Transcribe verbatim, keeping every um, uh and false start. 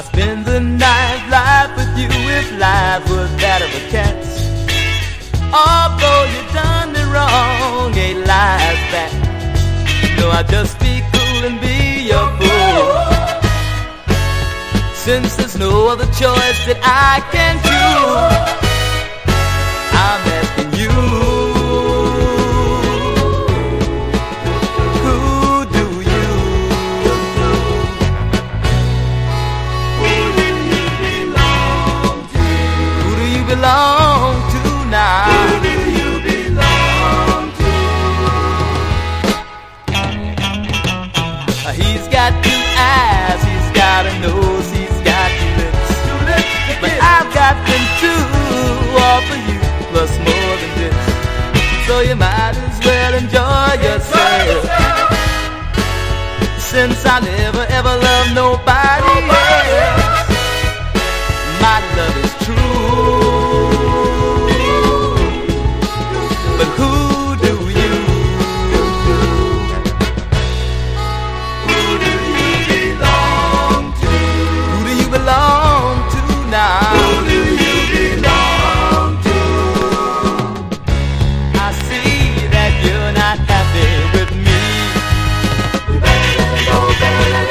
I spend the night life with you if life was that of a cat's. Although you done me wrong, eight lives back. No, I just be cool and be your fool. Since there's no other choice that I can choose, I'm asking you, who do you, who do you belong to? Who do you belong to now? Who do you belong to? Uh, he's got two eyes, he's got a nose, he's got two lips, two lips but I've got them too, all for you, plus more than this. So you might as well enjoy yourself, since I never ever loved nobody else. My love is true.